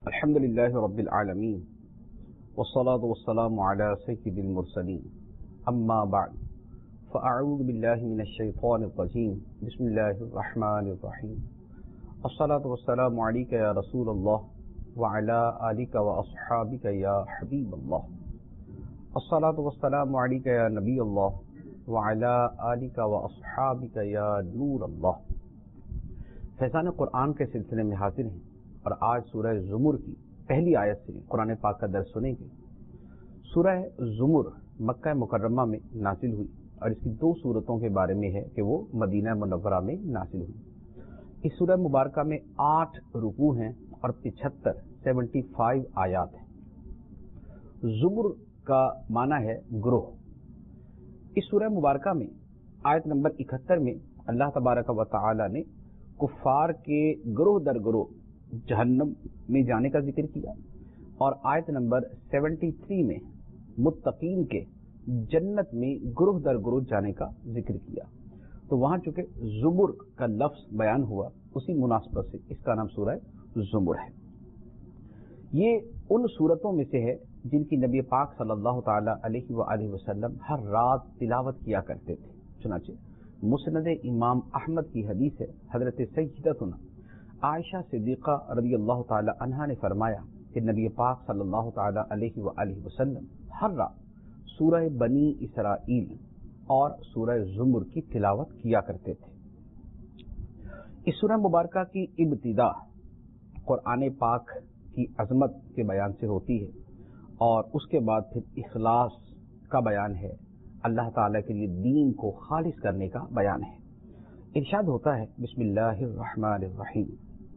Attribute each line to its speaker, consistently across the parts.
Speaker 1: الحمد لله رب العالمين والصلاة والسلام على سيد المرسلين أما بعد فأعوذ بالله من الشيطان الرجيم بسم الله الرحمن الرحيم الصلاة والسلام عليك يا رسول الله وعلى آلك وأصحابك يا حبيب الله الصلاة والسلام عليك يا نبي الله وعلى آلك وأصحابك يا نور الله. فیضان قرآن کے سلسلے میں حاضر ہیں اور آج سورہ زمر کی پہلی آیت سے قرآن پاک کا درس سنیں گے. سورہ زمر مکہ مکرمہ میں نازل ہوئی اور اس کی دو صورتوں کے بارے میں ہے کہ وہ مدینہ منورہ میں نازل ہوئی. اس سورہ مبارکہ میں 8 رکوع ہیں اور 75 آیات ہیں. زمر کا معنی ہے گروہ. اس سورہ مبارکہ میں آیت نمبر 71 میں اللہ تبارک و تعالی نے کفار کے گروہ در گروہ جہنم میں جانے کا ذکر کیا اور آیت نمبر 73 میں متقین کے جنت میں گروہ در گروہ جانے کا ذکر کیا. تو وہاں چونکہ زمر کا لفظ بیان ہوا اسی مناسبت سے اس کا نام سورہ زمر ہے. یہ ان صورتوں میں سے ہے جن کی نبی پاک صلی اللہ تعالی علیہ وآلہ وسلم ہر رات تلاوت کیا کرتے تھے. چنانچہ مسند امام احمد کی حدیث ہے، حضرت سیدتنا عائشہ صدیقہ رضی اللہ تعالی عنہا نے فرمایا کہ نبی پاک صلی اللہ تعالی علیہ وآلہ وسلم ہر رات سورہ بنی اسرائیل اور سورہ زمر کی تلاوت کیا کرتے تھے. اس سورہ مبارکہ کی ابتدا قرآن پاک کی عظمت کے بیان سے ہوتی ہے اور اس کے بعد پھر اخلاص کا بیان ہے، اللہ تعالیٰ کے لیے دین کو خالص کرنے کا بیان ہے. ارشاد ہوتا ہے بسم اللہ الرحمن الرحیم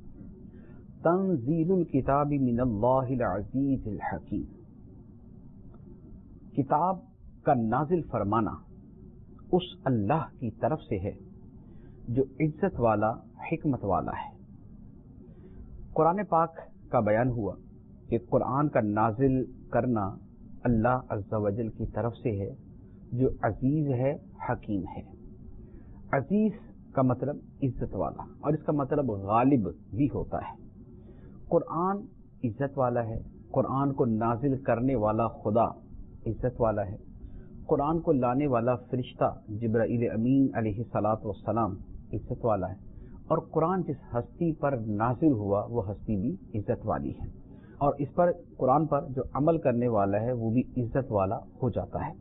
Speaker 1: تنزیل الکتاب من اللہ العزیز الحکیم. کتاب کا نازل فرمانا اس اللہ کی طرف سے ہے جو عزت والا حکمت والا ہے. قرآن پاک کا بیان ہوا کہ قرآن کا نازل کرنا اللہ عز و جل کی طرف سے ہے جو عزیز ہے حکیم ہے. عزیز کا مطلب عزت والا اور اس کا مطلب غالب بھی ہوتا ہے. قرآن عزت والا ہے، قرآن کو نازل کرنے والا خدا عزت والا ہے، قرآن کو لانے والا فرشتہ جبرائیل امین علیہ الصلاۃ والسلام عزت والا ہے اور قرآن جس ہستی پر نازل ہوا وہ ہستی بھی عزت والی ہے اور اس پر قرآن پر جو عمل کرنے والا ہے وہ بھی عزت والا ہو جاتا ہے.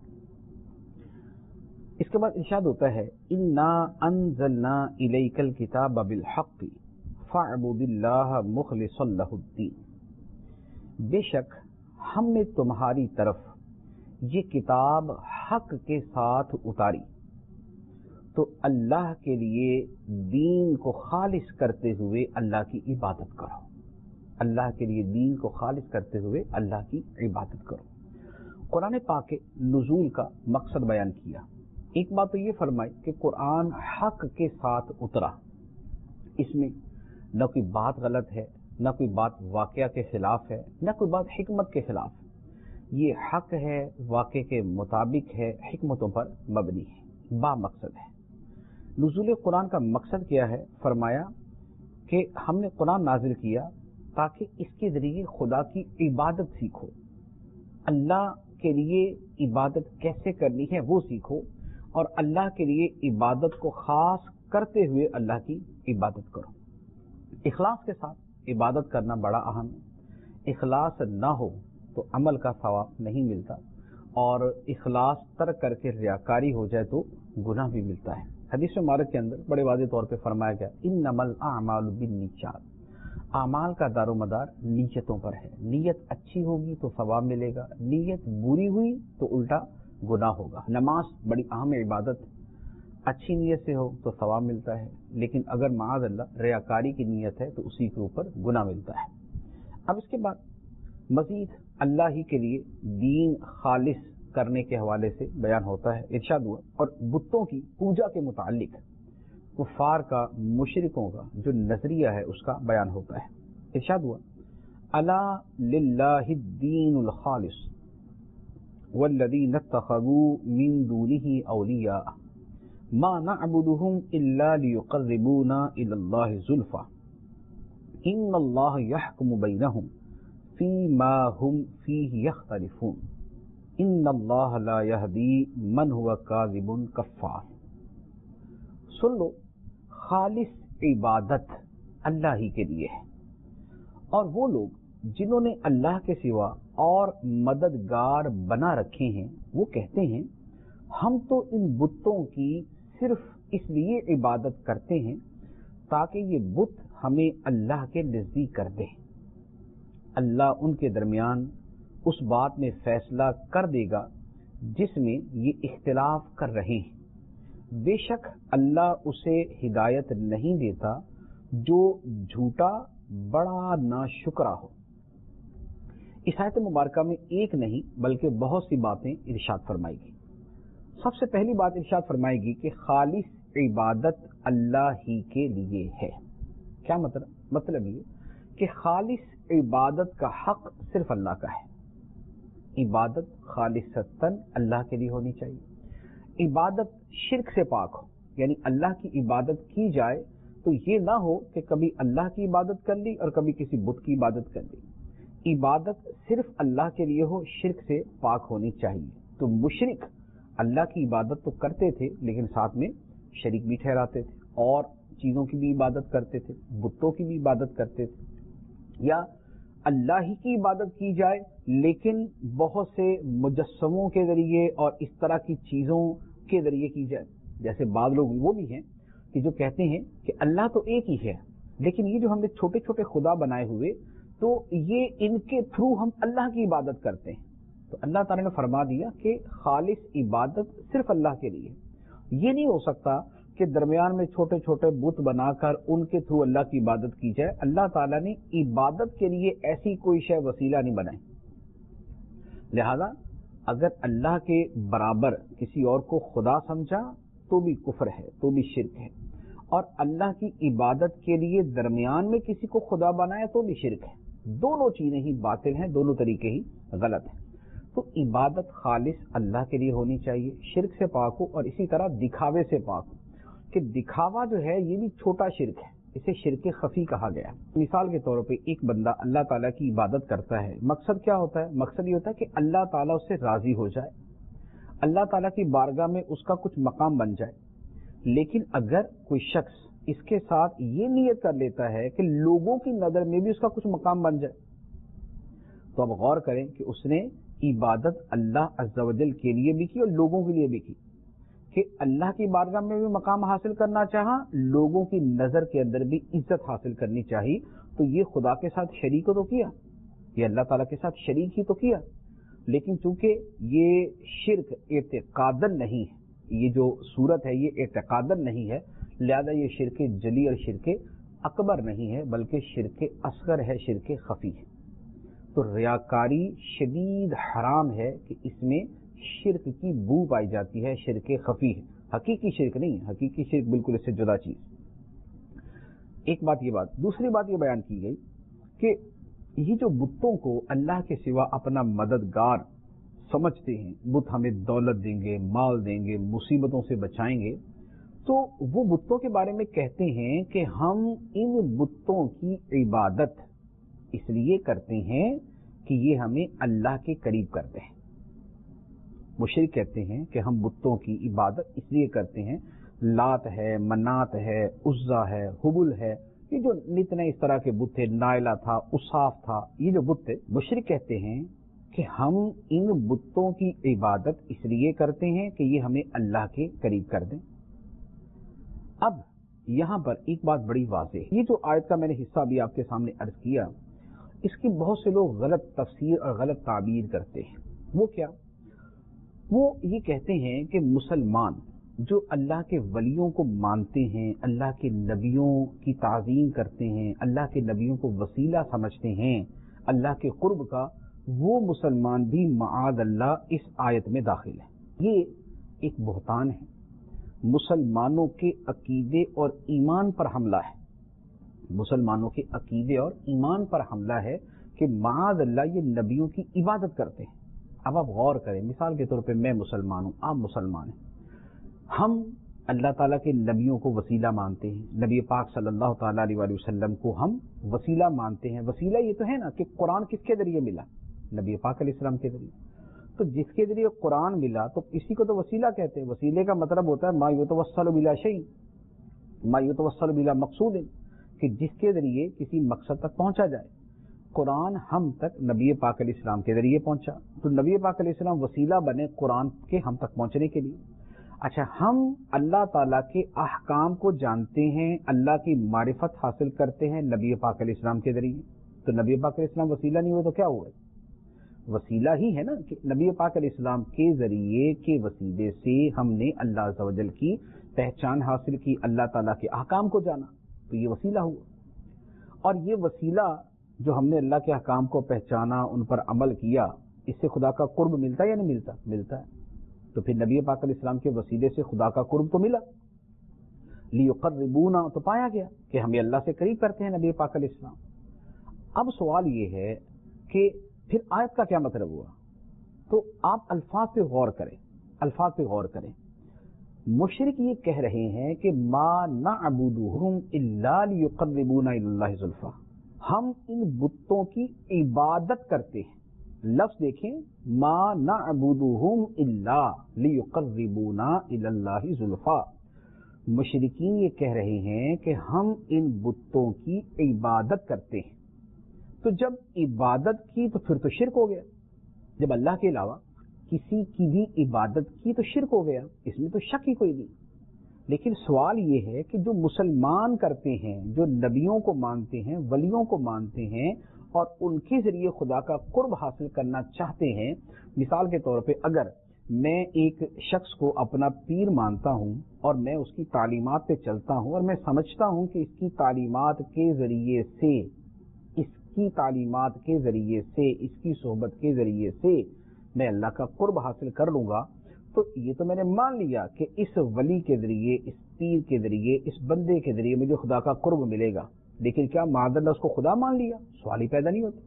Speaker 1: اس کے بعد ارشاد ہوتا ہے انا انزلنا الیک الکتاب بالحق فاعبد اللہ مخلصا لہ الدین. بے شک ہم نے تمہاری طرف یہ کتاب حق کے ساتھ اتاری تو اللہ کے لیے دین کو خالص کرتے ہوئے اللہ کی عبادت کرو. اللہ کے لیے دین کو خالص کرتے ہوئے اللہ کی عبادت کرو. قرآن پاک کے نزول کا مقصد بیان کیا. ایک بات تو یہ فرمائی کہ قرآن حق کے ساتھ اترا، اس میں نہ کوئی بات غلط ہے، نہ کوئی بات واقعہ کے خلاف ہے، نہ کوئی بات حکمت کے خلاف ہے. یہ حق ہے، واقع کے مطابق ہے، حکمتوں پر مبنی ہے، با مقصد ہے. نزول قرآن کا مقصد کیا ہے؟ فرمایا کہ ہم نے قرآن نازل کیا تاکہ اس کے ذریعے خدا کی عبادت سیکھو، اللہ کے لیے عبادت کیسے کرنی ہے وہ سیکھو اور اللہ کے لیے عبادت کو خاص کرتے ہوئے اللہ کی عبادت کرو. اخلاص کے ساتھ عبادت کرنا بڑا اہم ہے. اخلاص نہ ہو تو عمل کا ثواب نہیں ملتا اور اخلاص ترک کر کے ریاکاری ہو جائے تو گناہ بھی ملتا ہے. حدیث مبارک کے اندر بڑے واضح طور پہ فرمایا گیا انما الاعمال بالنیات. اعمال کا دار و مدار نیتوں پر ہے. نیت اچھی ہوگی تو ثواب ملے گا، نیت بری ہوئی تو الٹا گناہ ہوگا. نماز بڑی اہم عبادت، اچھی نیت سے ہو تو ثواب ملتا ہے لیکن اگر معاذ اللہ ریاکاری کی نیت ہے تو اسی کے اوپر گناہ ملتا ہے. اب اس کے بعد مزید اللہ ہی کے لیے دین خالص کرنے کے حوالے سے بیان ہوتا ہے. ارشاد ہوا اور بتوں کی پوجا کے متعلق کفار کا، مشرکوں کا جو نظریہ ہے اس کا بیان ہوتا ہے. ارشاد ہوا الا للہ الدین الخالص والذین اتخذوا من دونه اولیاء ما نعبدهم الا ليقربونا الى الله زلفى ان اللہ يحكم بینهم فیما ہم فیہ یختلفون ان اللہ لا یہدی من ہوا کاذب کفار۔ سن لو، خالص عبادت اللہ ہی کے لیے ہے، اور وہ لوگ جنہوں نے اللہ کے سوا اور مددگار بنا رکھے ہیں وہ کہتے ہیں ہم تو ان بتوں کی صرف اس لیے عبادت کرتے ہیں تاکہ یہ بت ہمیں اللہ کے نزدیک کر دیں۔ اللہ ان کے درمیان اس بات میں فیصلہ کر دے گا جس میں یہ اختلاف کر رہے ہیں۔ بے شک اللہ اسے ہدایت نہیں دیتا جو جھوٹا بڑا ناشکرا ہو۔ اس آیت مبارکہ میں ایک نہیں بلکہ بہت سی باتیں ارشاد فرمائے گی۔ سب سے پہلی بات ارشاد فرمائے گی کہ خالص عبادت اللہ ہی کے لیے ہے۔ کیا مطلب یہ کہ خالص عبادت کا حق صرف اللہ کا ہے۔ عبادت خالصتاً اللہ کے لیے ہونی چاہیے۔ عبادت شرک سے پاک ہو، یعنی اللہ کی عبادت کی جائے تو یہ نہ ہو کہ کبھی اللہ کی عبادت کر لی اور کبھی کسی بت کی عبادت کر لی۔ عبادت صرف اللہ کے لیے ہو، شرک سے پاک ہونی چاہیے۔ تو مشرک اللہ کی عبادت تو کرتے تھے لیکن ساتھ میں شریک بھی ٹھہراتے تھے، اور چیزوں کی بھی عبادت کرتے تھے، بتوں کی بھی عبادت کرتے تھے، یا اللہ ہی کی عبادت کی جائے لیکن بہت سے مجسموں کے ذریعے اور اس طرح کی چیزوں کے ذریعے کی جائے۔ جیسے بعض لوگ وہ بھی ہیں کہ جو کہتے ہیں کہ اللہ تو ایک ہی ہے، لیکن یہ جو ہم نے چھوٹے چھوٹے خدا بنائے ہوئے تو یہ ان کے تھرو ہم اللہ کی عبادت کرتے ہیں۔ تو اللہ تعالیٰ نے فرما دیا کہ خالص عبادت صرف اللہ کے لیے۔ یہ نہیں ہو سکتا کہ درمیان میں چھوٹے چھوٹے بت بنا کر ان کے تھرو اللہ کی عبادت کی جائے۔ اللہ تعالیٰ نے عبادت کے لیے ایسی کوئی شے وسیلہ نہیں بنائی۔ لہذا اگر اللہ کے برابر کسی اور کو خدا سمجھا تو بھی کفر ہے، تو بھی شرک ہے، اور اللہ کی عبادت کے لیے درمیان میں کسی کو خدا بنایا تو بھی شرک ہے۔ دونوں چیزیں ہی باطل ہیں، دونوں طریقے ہی غلط ہیں۔ تو عبادت خالص اللہ کے لیے ہونی چاہیے، شرک سے پاک ہو، اور اسی طرح دکھاوے سے پاک ہو، کہ دکھاوا جو ہے یہ بھی چھوٹا شرک ہے، اسے شرک خفی کہا گیا ہے۔ مثال کے طور پہ ایک بندہ اللہ تعالیٰ کی عبادت کرتا ہے، مقصد کیا ہوتا ہے؟ مقصد یہ ہوتا ہے کہ اللہ تعالیٰ اس سے راضی ہو جائے، اللہ تعالیٰ کی بارگاہ میں اس کا کچھ مقام بن جائے۔ لیکن اگر کوئی شخص اس کے ساتھ یہ نیت کر لیتا ہے کہ لوگوں کی نظر میں بھی اس کا کچھ مقام بن جائے، تو اب غور کریں کہ اس نے عبادت اللہ عز و جل کے لیے بھی کی اور لوگوں کے لیے بھی کی، کہ اللہ کی بارگاہ میں بھی مقام حاصل کرنا چاہا، لوگوں کی نظر کے اندر بھی عزت حاصل کرنی چاہیے، تو یہ خدا کے ساتھ شریک تو کیا، یہ اللہ تعالیٰ کے ساتھ شریک ہی تو کیا۔ لیکن چونکہ یہ شرک اعتقاداً نہیں ہے، یہ جو صورت ہے یہ اعتقاداً نہیں ہے، لہذا یہ شرک جلی اور شرک اکبر نہیں ہے بلکہ شرک اصغر ہے، شرک خفی ہے۔ تو ریاکاری شدید حرام ہے کہ اس میں شرک کی بو پائی جاتی ہے، شرک خفی ہے، حقیقی شرک نہیں ہے، حقیقی شرک بالکل اس سے جدا چیز۔ ایک بات یہ بات، دوسری بات یہ بیان کی گئی کہ یہ جو بتوں کو اللہ کے سوا اپنا مددگار سمجھتے ہیں، بت ہمیں دولت دیں گے، مال دیں گے، مصیبتوں سے بچائیں گے، تو وہ بتوں کے بارے میں کہتے ہیں کہ ہم ان بتوں کی عبادت اس لیے کرتے ہیں کہ یہ ہمیں اللہ کے قریب کرتے ہیں۔ مشرک کہتے ہیں کہ ہم بتوں کی عبادت اس لیے کرتے ہیں، لات ہے، منات ہے، عزا ہے، حبل ہے، یہ جو نتنے اس طرح کے بت تھے، نائلہ تھا، اصاف تھا، یہ جو بت تھے، مشرک کہتے ہیں کہ ہم ان بتوں کی عبادت اس لیے کرتے ہیں کہ یہ ہمیں اللہ کے قریب کر دیں۔ اب یہاں پر ایک بات بڑی واضح ہے، یہ جو آیت کا میں نے حصہ بھی آپ کے سامنے عرض کیا، اس کی بہت سے لوگ غلط تفسیر اور غلط تعبیر کرتے ہیں۔ وہ کیا؟ وہ یہ کہتے ہیں کہ مسلمان جو اللہ کے ولیوں کو مانتے ہیں، اللہ کے نبیوں کی تعظیم کرتے ہیں، اللہ کے نبیوں کو وسیلہ سمجھتے ہیں اللہ کے قرب کا، وہ مسلمان بھی معاذ اللہ اس آیت میں داخل ہے۔ یہ ایک بہتان ہے، مسلمانوں کے عقیدے اور ایمان پر حملہ ہے، مسلمانوں کے عقیدے اور ایمان پر حملہ ہے کہ معاذ اللہ یہ نبیوں کی عبادت کرتے ہیں۔ اب آپ غور کریں، مثال کے طور پہ میں مسلمان ہوں، آپ مسلمان ہیں، ہم اللہ تعالیٰ کے نبیوں کو وسیلہ مانتے ہیں, نبی پاک صلی اللہ تعالیٰ علیہ وآلہ وسلم کو ہم وسیلہ مانتے ہیں. وسیلہ یہ تو ہے نا کہ قرآن کس کے ذریعے ملا, نبی پاک علیہ السلام کے ذریعے. تو جس کے ذریعے قرآن ملا تو اسی کو تو وسیلہ کہتے ہیں. وسیلے کا مطلب ہوتا ہے ما یتوسل بلا شیء, ما یتوسل بلا مقصود, کہ جس کے ذریعے کسی مقصد تک پہنچا جائے. قرآن ہم تک نبی پاک علیہ السلام کے ذریعے پہنچا, تو نبی پاک علیہ السلام وسیلہ بنے قرآن کے ہم تک پہنچنے کے لیے. اچھا, ہم اللہ تعالیٰ کے احکام کو جانتے ہیں, اللہ کی معرفت حاصل کرتے ہیں نبی پاک علیہ السلام کے ذریعے. تو نبی پاک علیہ السلام وسیلہ نہیں ہوئے تو کیا ہوا؟ وسیلہ ہی ہے نا, کہ نبی پاک علیہ السلام کے ذریعے کے وسیلے سے ہم نے اللہ عز و جل کی پہچان حاصل کی, اللہ تعالیٰ کے احکام کو جانا, تو یہ وسیلہ ہوا. اور یہ وسیلہ جو ہم نے اللہ کے احکام کو پہچانا, ان پر عمل کیا, اس سے خدا کا قرب ملتا ہے یا نہیں ملتا؟ ملتا ہے. تو پھر نبی پاک علیہ السلام کے وسیلے سے خدا کا قرب تو ملا. لیقربونا, تو پایا گیا کہ ہمیں اللہ سے قریب کرتے ہیں نبی پاک علیہ السلام. اب سوال یہ ہے کہ پھر آیت کا کیا مطلب ہوا؟ تو آپ الفاظ پہ غور کریں, الفاظ پہ غور کریں. مشرک یہ کہہ رہے ہیں کہ ما نعبدہم الا لیقربونا الی اللہ زلفی, ہم ان بتوں کی عبادت کرتے ہیں. لفظ دیکھیں, ما نعبدہم الا لیقربونا الی اللہ زلفی. مشرکین یہ کہہ رہے ہیں کہ ہم ان بتوں کی عبادت کرتے ہیں. تو جب عبادت کی تو پھر تو شرک ہو گیا. جب اللہ کے علاوہ کسی کی بھی عبادت کی تو شرک ہو گیا, اس میں تو شک ہی کوئی نہیں. لیکن سوال یہ ہے کہ جو مسلمان کرتے ہیں, جو نبیوں کو مانتے ہیں, ولیوں کو مانتے ہیں اور ان کے ذریعے خدا کا قرب حاصل کرنا چاہتے ہیں, مثال کے طور پہ اگر میں ایک شخص کو اپنا پیر مانتا ہوں اور میں اس کی تعلیمات پہ چلتا ہوں اور میں سمجھتا ہوں کہ اس کی تعلیمات کے ذریعے سے, اس کی تعلیمات کے ذریعے سے, اس کی صحبت کے ذریعے سے میں اللہ کا قرب حاصل کر لوں گا, تو یہ تو میں نے مان لیا کہ اس ولی کے ذریعے, اس پیر کے ذریعے, اس بندے کے ذریعے مجھے خدا کا قرب ملے گا. لیکن کیا معاذ اللہ اس کو خدا مان لیا؟ سوال ہی پیدا نہیں ہوتا.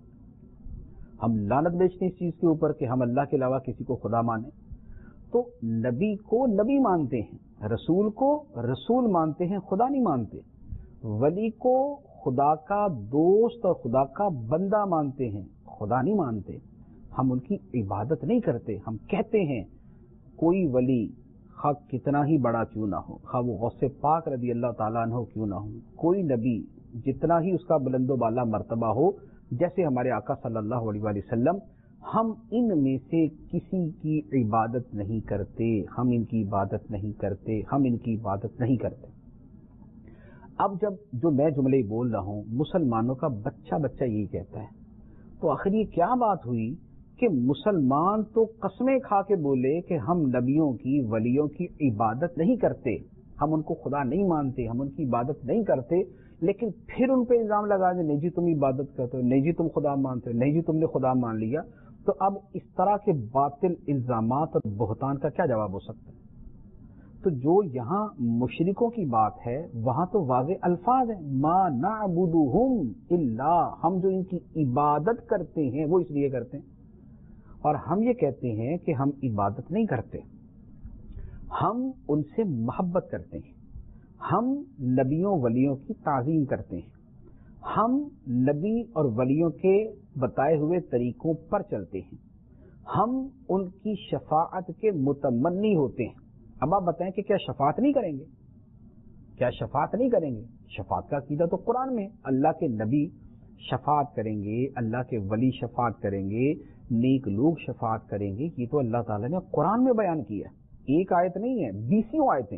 Speaker 1: ہم لعنت بیچتے ہیں اس چیز کے اوپر کہ ہم اللہ کے علاوہ کسی کو خدا مانیں. تو نبی کو نبی مانتے ہیں, رسول کو رسول مانتے ہیں, خدا نہیں مانتے. ولی کو خدا کا دوست اور خدا کا بندہ مانتے ہیں, خدا نہیں مانتے. ہم ان کی عبادت نہیں کرتے. ہم کہتے ہیں کوئی ولی خواہ کتنا ہی بڑا کیوں نہ ہو, خواہ وہ غوث پاک رضی اللہ تعالیٰ عنہ کیوں نہ ہو, کوئی نبی جتنا ہی اس کا بلند و بالا مرتبہ ہو, جیسے ہمارے آقا صلی اللہ علیہ وآلہ وسلم, ہم ان میں سے کسی کی عبادت نہیں کرتے, ہم ان کی عبادت نہیں کرتے, ہم ان کی عبادت نہیں کرتے. اب جب جو میں جملے بول رہا ہوں مسلمانوں کا بچہ بچہ یہی کہتا ہے, تو آخر یہ کیا بات ہوئی کہ مسلمان تو قسمیں کھا کے بولے کہ ہم نبیوں کی, ولیوں کی عبادت نہیں کرتے, ہم ان کو خدا نہیں مانتے, ہم ان کی عبادت نہیں کرتے, لیکن پھر ان پہ الزام لگا دیں نہیں جی تم عبادت کرتے ہو, نہیں جی تم خدا مانتے ہو, نہیں جی تم نے خدا مان لیا. تو اب اس طرح کے باطل الزامات اور بہتان کا کیا جواب ہو سکتا ہے؟ تو جو یہاں مشرکوں کی بات ہے وہاں تو واضح الفاظ ہیں, ما نعبدہم الا, ہم جو ان کی عبادت کرتے ہیں وہ اس لیے کرتے ہیں. اور ہم یہ کہتے ہیں کہ ہم عبادت نہیں کرتے, ہم ان سے محبت کرتے ہیں, ہم نبیوں ولیوں کی تعظیم کرتے ہیں, ہم نبی اور ولیوں کے بتائے ہوئے طریقوں پر چلتے ہیں, ہم ان کی شفاعت کے متمنی ہوتے ہیں. اب آپ بتائیں کہ کیا شفاعت نہیں کریں گے؟ کیا شفاعت نہیں کریں گے؟ شفاعت کا عقیدہ تو قرآن میں, اللہ کے نبی شفاعت کریں گے, اللہ کے ولی شفاعت کریں گے, نیک لوگ شفاعت کریں گے. یہ تو اللہ تعالیٰ نے قرآن میں بیان کیا, ایک آیت نہیں ہے, 20 آیتیں.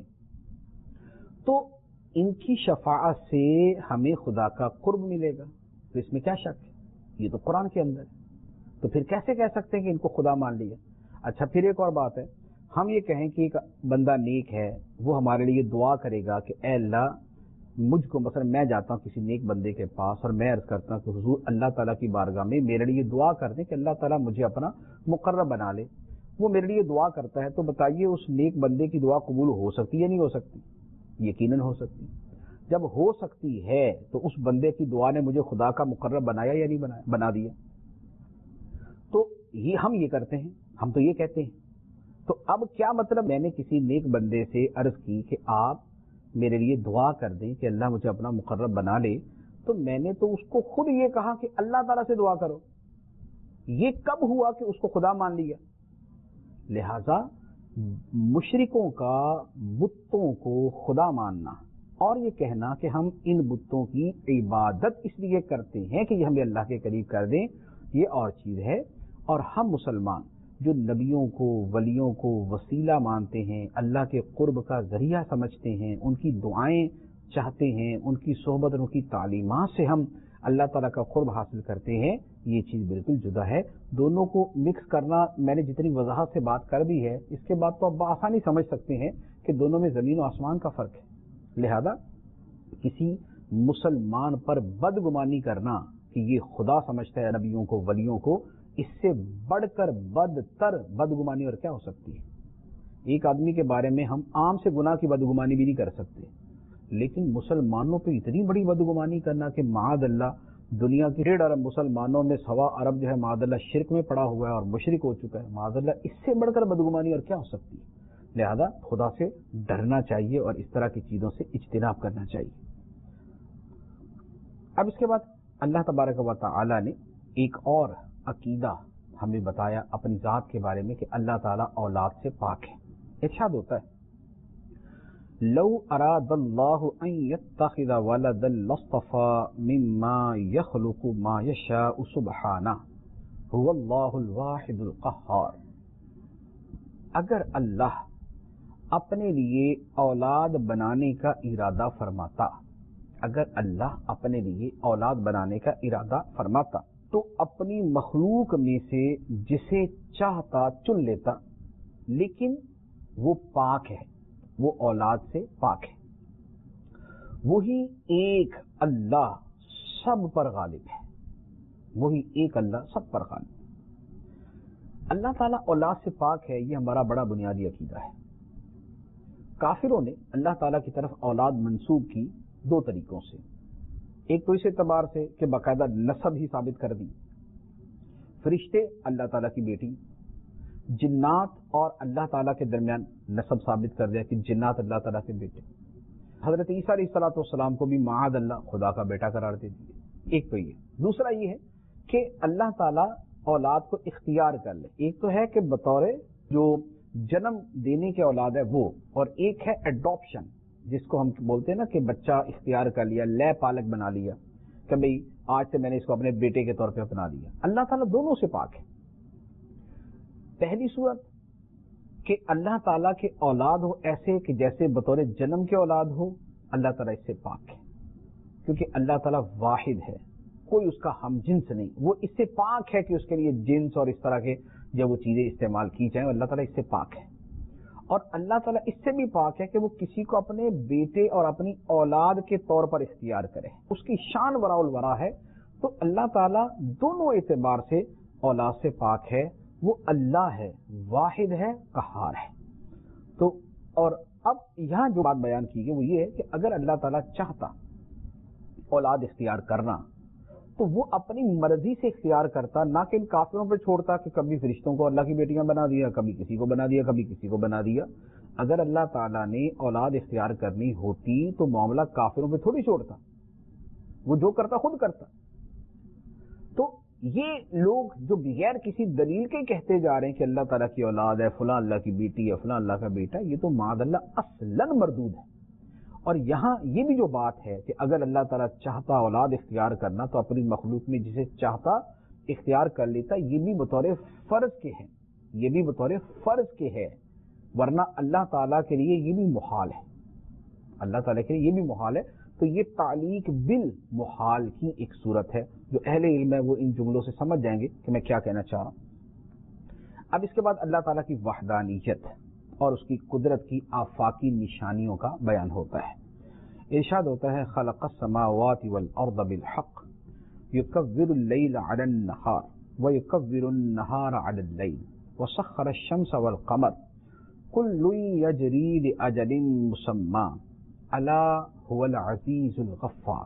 Speaker 1: تو ان کی شفاعت سے ہمیں خدا کا قرب ملے گا, تو اس میں کیا شک ہے؟ یہ تو قرآن کے اندر ہے. تو پھر کیسے کہہ سکتے ہیں کہ ان کو خدا مان لیا؟ اچھا, پھر ایک اور بات ہے, ہم یہ کہیں کہ ایک بندہ نیک ہے, وہ ہمارے لیے دعا کرے گا کہ اے اللہ مجھ کو, مثلا میں جاتا ہوں کسی نیک بندے کے پاس اور میں عرض کرتا ہوں کہ حضور اللہ تعالیٰ کی بارگاہ میں میرے لیے دعا کر دیں کہ اللہ تعالیٰ مجھے اپنا مقرب بنا لے. وہ میرے لیے دعا کرتا ہے, تو بتائیے اس نیک بندے کی دعا قبول ہو سکتی ہے یا نہیں ہو سکتی؟ یقیناً ہو سکتی. جب ہو سکتی ہے تو اس بندے کی دعا نے مجھے خدا کا مقرب بنایا یا نہیں بنایا؟ بنا دیا. تو یہ ہم یہ کرتے ہیں, ہم تو یہ کہتے ہیں. تو اب کیا مطلب، میں نے کسی نیک بندے سے عرض کی کہ آپ میرے لیے دعا کر دیں کہ اللہ مجھے اپنا مقرب بنا لے، تو میں نے تو اس کو خود یہ کہا کہ اللہ تعالیٰ سے دعا کرو. یہ کب ہوا کہ اس کو خدا مان لیا؟ لہذا مشرکوں کا بتوں کو خدا ماننا اور یہ کہنا کہ ہم ان بتوں کی عبادت اس لیے کرتے ہیں کہ یہ ہمیں اللہ کے قریب کر دیں، یہ اور چیز ہے. اور ہم مسلمان جو نبیوں کو، ولیوں کو وسیلہ مانتے ہیں، اللہ کے قرب کا ذریعہ سمجھتے ہیں، ان کی دعائیں چاہتے ہیں، ان کی صحبت اور ان کی تعلیمات سے ہم اللہ تعالیٰ کا قرب حاصل کرتے ہیں، یہ چیز بالکل جدا ہے. دونوں کو مکس کرنا، میں نے جتنی وضاحت سے بات کر دی ہے، اس کے بعد تو آپ بآسانی سمجھ سکتے ہیں کہ دونوں میں زمین و آسمان کا فرق ہے. لہذا کسی مسلمان پر بدگمانی کرنا کہ یہ خدا سمجھتا ہے نبیوں کو، ولیوں کو، اس سے بڑھ کر بدتر بدگمانی اور کیا ہو سکتی ہے؟ ایک آدمی کے بارے میں ہم عام سے گناہ کی بدگمانی بھی نہیں کر سکتے، لیکن مسلمانوں پہ اتنی بڑی بدگمانی کرنا کہ معاذ اللہ دنیا کی 1.5 ارب مسلمانوں میں 1.25 ارب جو ہے معاذ اللہ شرک میں پڑا ہوا ہے اور مشرک ہو چکا ہے. معاذ اللہ اس سے بڑھ کر بدگمانی اور کیا ہو سکتی ہے؟ لہذا خدا سے ڈرنا چاہیے اور اس طرح کی چیزوں سے اجتناب کرنا چاہیے. اب اس کے بعد اللہ تبارک و تعالی نے ایک اور عقیدہ ہمیں بتایا اپنی ذات کے بارے میں کہ اللہ تعالیٰ اولاد سے پاک ہے. ارشاد ہوتا ہے لو اراد اللہ ان یتخذ ولدا لاصطفى مما یخلق ما یشاء سبحانہ هو اللہ الواحد القہار. اگر اللہ اپنے لیے اولاد بنانے کا ارادہ فرماتا، اگر اللہ اپنے لیے اولاد بنانے کا ارادہ فرماتا تو اپنی مخلوق میں سے جسے چاہتا چن لیتا، لیکن وہ پاک ہے، وہ اولاد سے پاک ہے. وہی ایک اللہ سب پر غالب ہے، وہی ایک اللہ سب پر غالب ہے. اللہ تعالیٰ اولاد سے پاک ہے، یہ ہمارا بڑا بنیادی عقیدہ ہے. کافروں نے اللہ تعالیٰ کی طرف اولاد منسوب کی 2 طریقوں سے. ایک تو اس اعتبار سے کہ باقاعدہ نسب ہی ثابت کر دی، فرشتے اللہ تعالیٰ کی بیٹی، جنات اور اللہ تعالیٰ کے درمیان نسب ثابت کر دیا کہ جنات اللہ تعالیٰ کے بیٹے. حضرت عیسیٰ علیہ السلام کو بھی معاذ اللہ خدا کا بیٹا قرار دے دیے. ایک تو یہ. دوسرا یہ ہے کہ اللہ تعالیٰ اولاد کو اختیار کر لے. ایک تو ہے کہ بطور جو جنم دینے کے اولاد ہے وہ، اور ایک ہے ایڈاپشن جس کو ہم بولتے ہیں نا کہ بچہ اختیار کر لیا، لے پالک بنا لیا کہ بھئی آج سے میں نے اس کو اپنے بیٹے کے طور پہ اپنا لیا. اللہ تعالیٰ دونوں سے پاک ہے. پہلی صورت کہ اللہ تعالیٰ کے اولاد ہو ایسے کہ جیسے بطور جنم کے اولاد ہو، اللہ تعالیٰ اس سے پاک ہے، کیونکہ اللہ تعالیٰ واحد ہے، کوئی اس کا ہم جنس نہیں. وہ اس سے پاک ہے کہ اس کے لیے جنس اور اس طرح کے جب وہ چیزیں استعمال کی جائیں. اللہ تعالیٰ اس سے پاک ہے. اور اللہ تعالیٰ اس سے بھی پاک ہے کہ وہ کسی کو اپنے بیٹے اور اپنی اولاد کے طور پر اختیار کرے. اس کی شان وراء الورا ہے. تو اللہ تعالیٰ دونوں اعتبار سے اولاد سے پاک ہے. وہ اللہ ہے، واحد ہے، قہار ہے. تو اور اب یہاں جو بات بیان کی گئی وہ یہ ہے کہ اگر اللہ تعالیٰ چاہتا اولاد اختیار کرنا تو وہ اپنی مرضی سے اختیار کرتا، نہ کہ ان کافروں پہ چھوڑتا کہ کبھی فرشتوں کو اللہ کی بیٹیاں بنا دیا، کبھی کسی کو بنا دیا، کبھی کسی کو بنا دیا. اگر اللہ تعالیٰ نے اولاد اختیار کرنی ہوتی تو معاملہ کافروں پہ تھوڑی چھوڑتا، وہ جو کرتا خود کرتا. تو یہ لوگ جو بغیر کسی دلیل کے کہتے جا رہے ہیں کہ اللہ تعالیٰ کی اولاد ہے، فلاں اللہ کی بیٹی ہے، فلاں اللہ کا بیٹا، یہ تو معاذ اللہ اصلاً مردود ہے. اور یہاں یہ بھی جو بات ہے کہ اگر اللہ تعالیٰ چاہتا اولاد اختیار کرنا تو اپنی مخلوق میں جسے چاہتا اختیار کر لیتا، یہ بھی بطور فرض کے ہے، یہ بھی بطور فرض کے ہے. ورنہ اللہ تعالیٰ کے لیے یہ بھی محال ہے، اللہ تعالیٰ کے لیے یہ بھی محال ہے. تو یہ تعلیق بالمحال کی ایک صورت ہے. جو اہل علم ہے وہ ان جملوں سے سمجھ جائیں گے کہ میں کیا کہنا چاہ رہا ہوں. اب اس کے بعد اللہ تعالیٰ کی وحدانیت اور اس کی قدرت کی آفاقی نشانیوں کا بیان ہوتا ہے. ارشاد ہوتا ہے خلق السماوات والارض بالحق یکور اللیل علی النہار ویکور النہار علی اللیل وسخر الشمس والقمر کل یجری لاجل مسمی الا هو العزیز الغفار.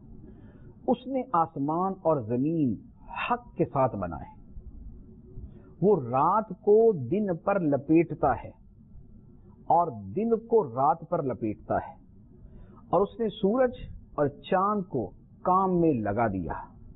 Speaker 1: اس نے آسمان اور زمین حق کے ساتھ بنائے، وہ رات کو دن پر لپیٹتا ہے اور دن کو رات پر لپیٹتا ہے، اور اس نے سورج اور چاند کو کام میں لگا دیا،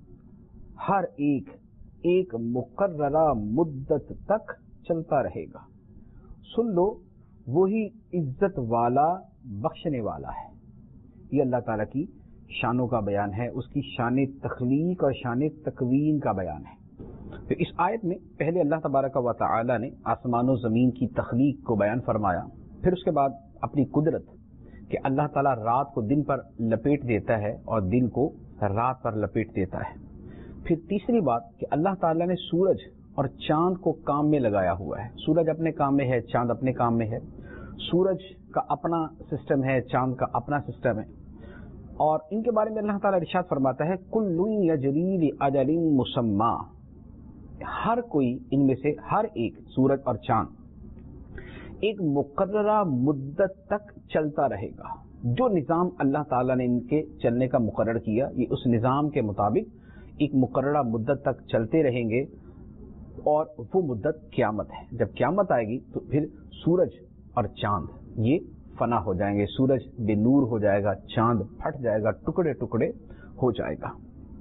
Speaker 1: ہر ایک ایک مقررہ مدت تک چلتا رہے گا۔ سن لو، وہی عزت والا بخشنے والا ہے۔ یہ اللہ تعالیٰ کی شانوں کا بیان ہے، اس کی شان تخلیق اور شان تکوین کا بیان ہے۔ تو اس آیت میں پہلے اللہ تبارک و تعالی نے آسمان و زمین کی تخلیق کو بیان فرمایا، پھر اس کے بعد اپنی قدرت کہ اللہ تعالیٰ رات کو دن پر لپیٹ دیتا ہے اور دن کو رات پر لپیٹ دیتا ہے۔ پھر تیسری بات کہ اللہ تعالیٰ نے سورج اور چاند کو کام میں لگایا ہوا ہے۔ سورج اپنے کام میں ہے، چاند اپنے کام میں ہے۔ سورج کا اپنا سسٹم ہے، چاند کا اپنا سسٹم ہے، اور ان کے بارے میں اللہ تعالیٰ ارشاد فرماتا ہے کل یجری لاجل مسمى، ہر کوئی ان میں سے ہر ایک سورج اور چاند ایک مقررہ مدت تک چلتا رہے گا۔ جو نظام اللہ تعالیٰ نے ان کے چلنے کا مقرر کیا، یہ اس نظام کے مطابق ایک مقررہ مدت تک چلتے رہیں گے، اور وہ مدت قیامت ہے۔ جب قیامت آئے گی تو پھر سورج اور چاند یہ فنا ہو جائیں گے، سورج بے نور ہو جائے گا، چاند پھٹ جائے گا، ٹکڑے ٹکڑے ہو جائے گا۔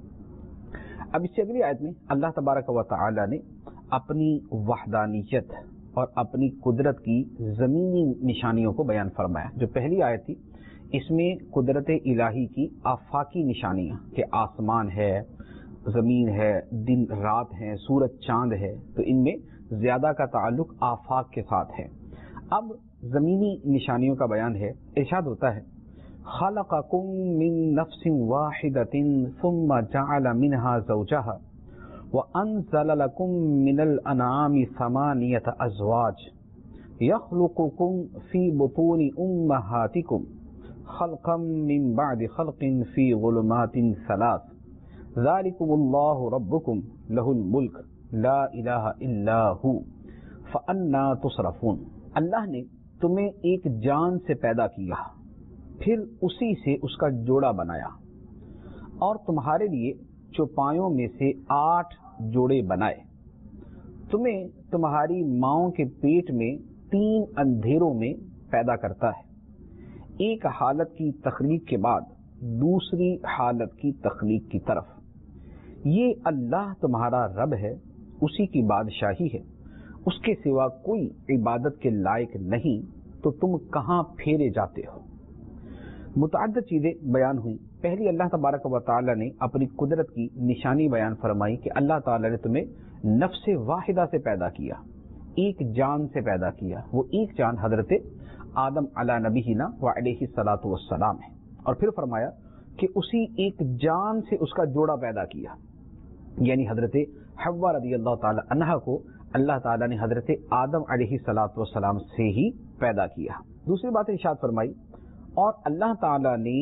Speaker 1: اب اس سے اگلی آیت میں اللہ تبارک و تعالی نے اپنی وحدانیت اور اپنی قدرت کی زمینی نشانیوں کو بیان فرمایا۔ جو پہلی آیت تھی اس میں قدرت الہی کی آفاقی نشانیاں کہ آسمان ہے، زمین ہے، دن رات ہے، سورج چاند ہے، تو ان میں زیادہ کا تعلق آفاق کے ساتھ ہے۔ اب زمینی نشانیوں کا بیان ہے۔ ارشاد ہوتا ہے خلقکم من نفس واحدۃ ثم جعل منها زوجها وانزل لكم من الانعام ثمانیۃ ازواج یخلقکم فی بطون امہاتکم خلقا من بعد خلق فی ظلمات ثلاث ذالکم اللہ ربکم لہ الملک لا الہ الا ہو فانا تصرفون۔ اللہ نے تمہیں ایک جان سے پیدا کیا، پھر اسی سے اس کا جوڑا بنایا، اور تمہارے لیے چوپایوں میں سے 8 جوڑے بنائے۔ تمہیں تمہاری ماؤں کے پیٹ میں 3 اندھیروں میں پیدا کرتا ہے، ایک حالت کی تخلیق کے بعد دوسری حالت کی تخلیق کی طرف۔ یہ اللہ تمہارا رب ہے، اسی کی بادشاہی ہے، اس کے سوا کوئی عبادت کے لائق نہیں، تو تم کہاں پھیرے جاتے ہو۔ متعدد چیزیں بیان ہوئی۔ پہلی اللہ تبارک و تعالی نے اپنی قدرت کی نشانی بیان فرمائی کہ اللہ تعالی نے تمہیں نفس واحدہ سے پیدا کیا، ایک جان سے پیدا کیا۔ وہ ایک جان حضرت آدم علی نبینا و علیہ الصلاۃ والسلام ہے، اور پھر فرمایا کہ اسی ایک جان سے اس کا جوڑا پیدا کیا، یعنی حضرت حوا رضی اللہ تعالی عنہا کو اللہ تعالیٰ نے حضرت آدم علیہ الصلاۃ والسلام سے ہی پیدا کیا۔ دوسری بات ارشاد فرمائی اور اللہ تعالیٰ نے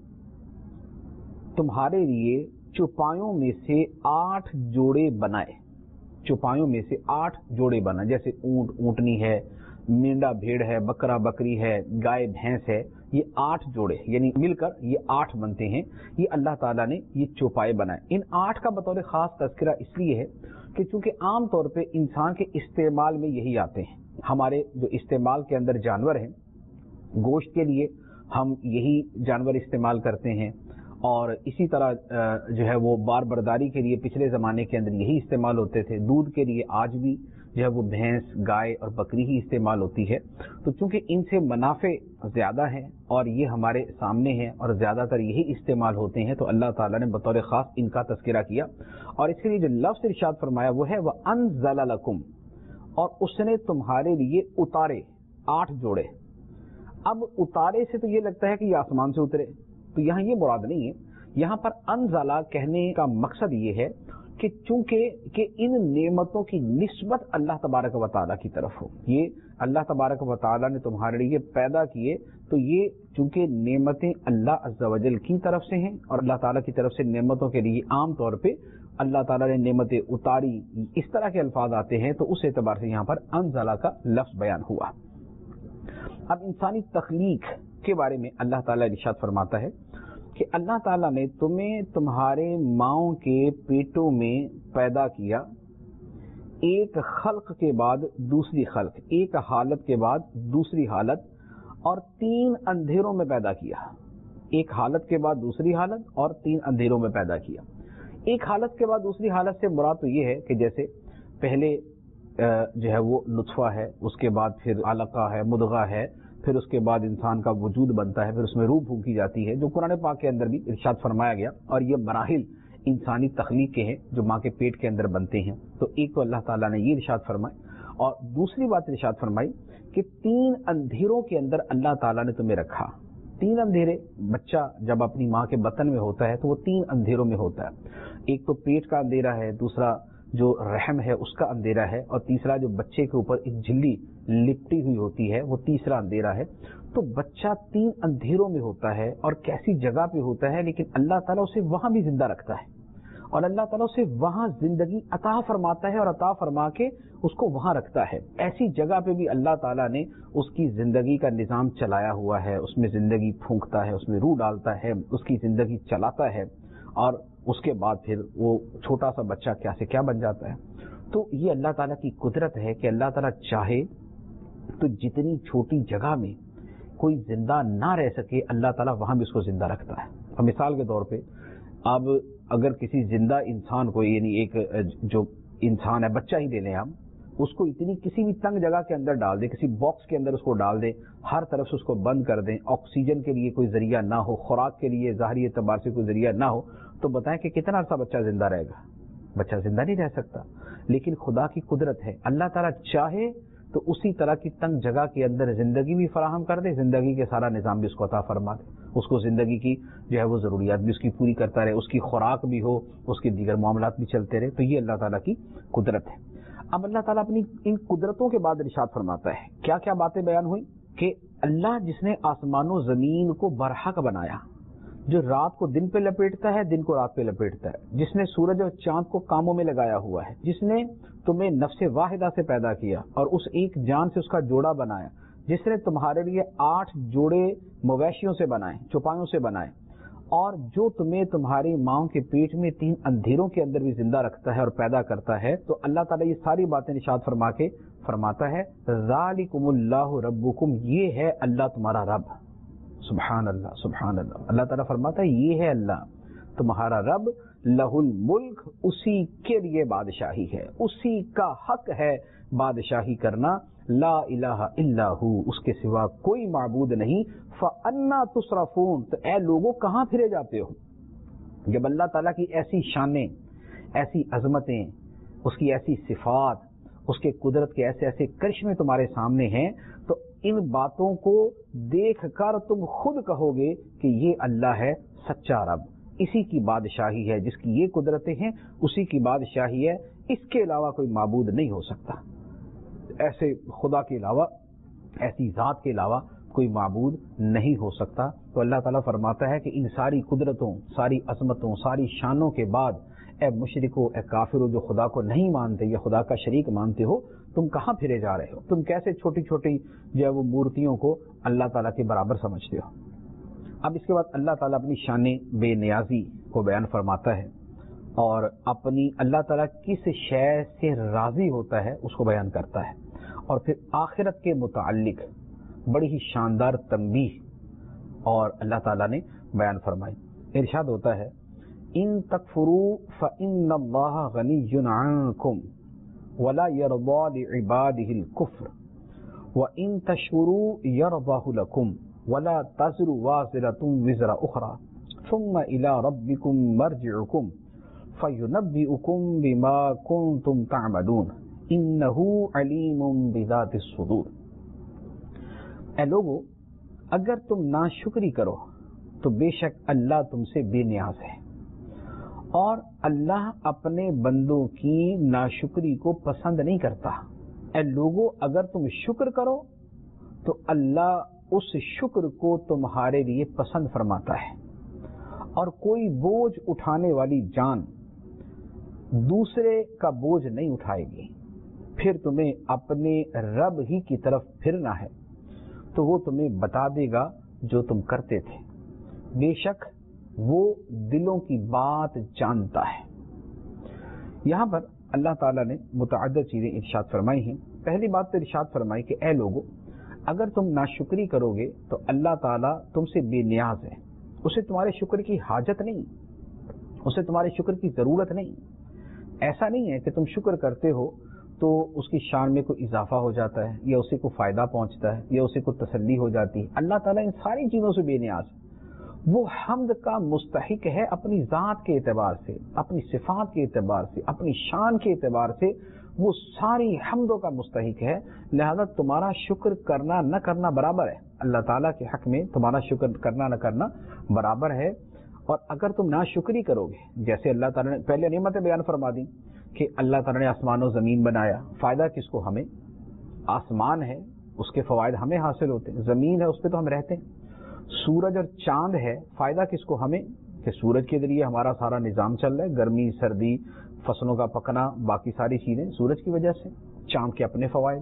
Speaker 1: تمہارے لیے چوپایوں میں سے 8 جوڑے بنائے، چوپایوں میں سے 8 جوڑے بنائے، جیسے اونٹ اونٹنی ہے، مینڈا بھیڑ ہے، بکرا بکری ہے، گائے بھینس ہے، یہ 8 جوڑے یعنی مل کر یہ 8 بنتے ہیں۔ یہ اللہ تعالیٰ نے یہ چوپائے بنائے۔ ان 8 کا بطور خاص تذکرہ اس لیے ہے کہ چونکہ عام طور پہ انسان کے استعمال میں یہی آتے ہیں، ہمارے جو استعمال کے اندر جانور ہیں، گوشت کے لیے ہم یہی جانور استعمال کرتے ہیں، اور اسی طرح جو ہے وہ بار برداری کے لیے پچھلے زمانے کے اندر یہی استعمال ہوتے تھے، دودھ کے لیے آج بھی جو ہے وہ بھینس گائے اور بکری ہی استعمال ہوتی ہے۔ تو چونکہ ان سے منافع زیادہ ہیں اور یہ ہمارے سامنے ہیں اور زیادہ تر یہی استعمال ہوتے ہیں، تو اللہ تعالیٰ نے بطور خاص ان کا تذکرہ کیا، اور اس کے لیے جو لفظ ارشاد فرمایا وہ ہے وَأَنزَلَ لَكُمْ، اور اس نے تمہارے لیے اتارے 8 جوڑے۔ اب اتارے سے تو یہ لگتا ہے کہ یہ آسمان سے اترے، تو یہاں یہ مراد نہیں ہے۔ یہاں پر انزلہ کہنے کا مقصد یہ ہے کہ چونکہ کہ ان نعمتوں کی نسبت اللہ تبارک و تعالیٰ کی طرف ہو، یہ اللہ تبارک و تعالیٰ نے تمہارے لیے پیدا کیے، تو یہ چونکہ نعمتیں اللہ عز و جل کی طرف سے ہیں، اور اللہ تعالیٰ کی طرف سے نعمتوں کے لیے عام طور پہ اللہ تعالیٰ نے نعمتیں اتاری، اس طرح کے الفاظ آتے ہیں، تو اس اعتبار سے یہاں پر انزلہ کا لفظ بیان ہوا۔ اب انسانی تخلیق کے بارے میں اللہ تعالیٰ ارشاد فرماتا ہے کہ اللہ تعالیٰ نے تمہیں تمہارے ماؤں کے پیٹوں میں پیدا کیا، ایک خلق کے بعد دوسری خلق، ایک حالت کے بعد دوسری حالت، اور 3 اندھیروں میں پیدا کیا. ایک حالت کے بعد دوسری حالت اور 3 اندھیروں میں پیدا کیا. ایک حالت کے بعد دوسری حالت سے مراد تو یہ ہے کہ جیسے پہلے جو ہے وہ نطفہ ہے، اس کے بعد پھر علقہ ہے، مضغہ ہے، پھر اس کے بعد انسان کا وجود بنتا ہے، پھر اس میں روح پھونکی جاتی ہے، جو قرآن پاک کے اندر بھی ارشاد فرمایا گیا. اور یہ مراحل انسانی تخلیق کے ہیں جو ماں کے پیٹ کے اندر بنتے ہیں. تو ایک تو اللہ تعالیٰ نے یہ ارشاد فرمائی، اور دوسری بات ارشاد فرمائی کہ 3 اندھیروں کے اندر اللہ تعالیٰ نے تمہیں رکھا. 3 اندھیرے، بچہ جب اپنی ماں کے بطن میں ہوتا ہے تو وہ 3 اندھیروں میں ہوتا ہے. ایک تو پیٹ کا اندھیرا ہے، دوسرا جو رحم ہے اس کا اندھیرا ہے، اور تیسرا جو بچے کے اوپر ایک جھلی لپٹی ہوئی ہوتی ہے وہ تیسرا اندھیرا ہے. تو بچہ 3 اندھیروں میں ہوتا ہے اور کیسی جگہ پہ ہوتا ہے، لیکن اللہ تعالیٰ اسے وہاں بھی زندہ رکھتا ہے، اور اللہ تعالیٰ اسے وہاں زندگی عطا فرماتا ہے اور عطا فرما کے اس کو وہاں رکھتا ہے. ایسی جگہ پہ بھی اللہ تعالیٰ نے اس کی زندگی کا نظام چلایا ہوا ہے، اس میں زندگی پھونکتا ہے، اس میں روح ڈالتا ہے، اس کی زندگی چلاتا ہے، اور اس کے بعد پھر وہ چھوٹا سا بچہ کیا سے کیا بن جاتا ہے. تو یہ اللہ تعالیٰ کی قدرت ہے کہ اللہ تعالیٰ چاہے تو جتنی چھوٹی جگہ میں کوئی زندہ نہ رہ سکے اللہ تعالیٰ وہاں بھی اس کو زندہ رکھتا ہے. اور مثال کے طور پہ اب اگر کسی زندہ انسان کو، یعنی ایک جو انسان ہے، بچہ ہی لے لیں ہم، اس کو اتنی کسی بھی تنگ جگہ کے اندر ڈال دیں، کسی باکس کے اندر اس کو ڈال دیں، ہر طرف سے اس کو بند کر دیں، آکسیجن کے لیے کوئی ذریعہ نہ ہو، خوراک کے لیے ظاہری اعتبار سے کوئی ذریعہ نہ ہو، تو بتائیں کہ کتنا عرصہ بچہ زندہ رہے گا؟ بچہ زندہ نہیں رہ سکتا. لیکن خدا کی قدرت ہے، اللہ تعالیٰ چاہے تو اسی طرح کی تنگ جگہ کے اندر زندگی بھی فراہم کر دے، زندگی کے سارا نظام بھی اس کو عطا فرما دے، اس کو زندگی کی جو ہے وہ ضروریات بھی اس کی پوری کرتا رہے، اس کی خوراک بھی ہو، اس کے دیگر معاملات بھی چلتے رہے. تو یہ اللہ تعالیٰ کی قدرت ہے. اب اللہ تعالیٰ اپنی ان قدرتوں کے بعد ارشاد فرماتا ہے. کیا کیا باتیں بیان ہوئی کہ اللہ جس نے آسمان و زمین کو برحق بنایا، جو رات کو دن پہ لپیٹتا ہے، دن کو رات پہ لپیٹتا ہے، جس نے سورج اور چاند کو کاموں میں لگایا ہوا ہے، جس نے تمہیں نفس واحدہ سے پیدا کیا اور اس ایک جان سے اس کا جوڑا بنایا، جس نے تمہارے لیے 8 جوڑے مویشیوں سے بنائے، چوپایوں سے بنائے، اور جو تمہیں تمہاری ماں کے پیٹ میں 3 اندھیروں کے اندر بھی زندہ رکھتا ہے اور پیدا کرتا ہے. تو اللہ تعالیٰ یہ ساری باتیں ارشاد فرما کے فرماتا ہے ذالکم اللہ ربکم، یہ ہے اللہ تمہارا رب. سبحان اللہ، سبحان اللہ. اللہ تعالیٰ فرماتا ہے یہ ہے اللہ تمہارا رب، لہ الملک، اسی کے لیے بادشاہی ہے، اسی کا حق ہے بادشاہی کرنا. لا الہ الا ہو، اس کے سوا کوئی معبود نہیں. فانا تصرفون، تو اے لوگوں کہاں پھرے جاتے ہو؟ جب اللہ تعالیٰ کی ایسی شانیں، ایسی عظمتیں، اس کی ایسی صفات، اس کے قدرت کے ایسے ایسے کرشمے تمہارے سامنے ہیں، تو ان باتوں کو دیکھ کر تم خود کہو گے کہ یہ اللہ ہے سچا رب، اسی کی بادشاہی ہے، جس کی یہ قدرتیں ہیں اسی کی بادشاہی ہے، اس کے علاوہ کوئی معبود نہیں ہو سکتا. ایسے خدا کے علاوہ، ایسی ذات کے علاوہ کوئی معبود نہیں ہو سکتا. تو اللہ تعالیٰ فرماتا ہے کہ ان ساری قدرتوں، ساری عظمتوں، ساری شانوں کے بعد اے مشرکو، اے کافرو جو خدا کو نہیں مانتے یا خدا کا شریک مانتے ہو، تم کہاں پھرے جا رہے ہو؟ تم کیسے چھوٹی چھوٹی جو ہے وہ مورتیوں کو اللہ تعالیٰ کے برابر سمجھتے ہو؟ اب اس کے بعد اللہ تعالیٰ اپنی شان بے نیازی کو بیان فرماتا ہے، اور اپنی اللہ تعالیٰ کس شے سے راضی ہوتا ہے اس کو بیان کرتا ہے، اور پھر آخرت کے متعلق بڑی ہی شاندار تنبیہ اور اللہ تعالیٰ نے بیان فرمائی. ارشاد ہوتا ہے ان تکفروا فإن اللہ غنی عنکم ولا يرضى لعباده الكفر وإن تشکروا يرضه لكم ولا تزر وازرة وزر أخرى ثم إلى ربكم مرجعكم فينبئكم بما كنتم تعملون انه علیم بذات الصدور. اے لوگو، اگر تم ناشکری کرو تو بے شک اللہ تم سے بے نیاز ہے، اور اللہ اپنے بندوں کی ناشکری کو پسند نہیں کرتا. اے لوگو، اگر تم شکر کرو تو اللہ اس شکر کو تمہارے لیے پسند فرماتا ہے، اور کوئی بوجھ اٹھانے والی جان دوسرے کا بوجھ نہیں اٹھائے گی. پھر تمہیں اپنے رب ہی کی طرف پھرنا ہے تو وہ تمہیں بتا دے گا جو تم کرتے تھے، بے شک وہ دلوں کی بات جانتا ہے. یہاں پر اللہ تعالیٰ نے متعدد چیزیں ارشاد فرمائی ہیں. پہلی بات تو ارشاد فرمائی کہ اے لوگو، اگر تم ناشکری کرو گے تو اللہ تعالیٰ تم سے بے نیاز ہے، اسے تمہارے شکر کی حاجت نہیں، اسے تمہارے شکر کی ضرورت نہیں. ایسا نہیں ہے کہ تم شکر کرتے ہو تو اس کی شان میں کوئی اضافہ ہو جاتا ہے یا اسے کو فائدہ پہنچتا ہے یا اسے کو تسلی ہو جاتی ہے. اللہ تعالیٰ ان ساری چیزوں سے بے نیاز ہے. وہ حمد کا مستحق ہے اپنی ذات کے اعتبار سے، اپنی صفات کے اعتبار سے، اپنی شان کے اعتبار سے وہ ساری حمدوں کا مستحق ہے. لہذا تمہارا شکر کرنا نہ کرنا برابر ہے. اللہ تعالیٰ کے حق میں تمہارا شکر کرنا نہ کرنا برابر ہے. اور اگر تم ناشکری کرو گے، جیسے اللہ تعالیٰ نے پہلے نعمتیں بیان فرما دی کہ اللہ تعالیٰ نے آسمان و زمین بنایا، فائدہ کس کو؟ ہمیں. آسمان ہے اس کے فوائد ہمیں حاصل ہوتے ہیں، زمین ہے اس پہ تو ہم رہتے ہیں. سورج اور چاند ہے، فائدہ کس کو؟ ہمیں، کہ سورج کے ذریعے ہمارا سارا نظام چل رہا ہے، گرمی سردی فصلوں کا پکنا باقی ساری چیزیں سورج کی وجہ سے. چاند کے اپنے فوائد.